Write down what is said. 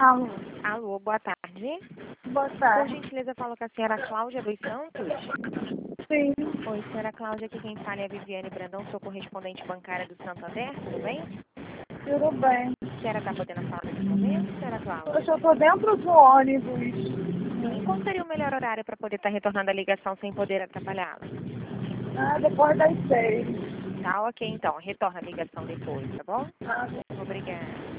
Alô, Alô, boa tarde. boa Por tarde. gentileza, falo com a senhora Cláudia dos Santos. Sim, Oi, senhora Cláudia, aqui quem fala é a Viviane Brandão, sou correspondente bancária do Santander, tudo bem? tudo bem. A senhora está podendo falar nesse momento, senhora Eu Cláudia? só tô dentro do ônibus. Sim, qual seria o melhor horário para poder estar retornando a ligação sem poder atrapalhá-la? Depois das 6. Tá, ok, então, retorna a ligação depois, tá bom? Ah, Obrigada.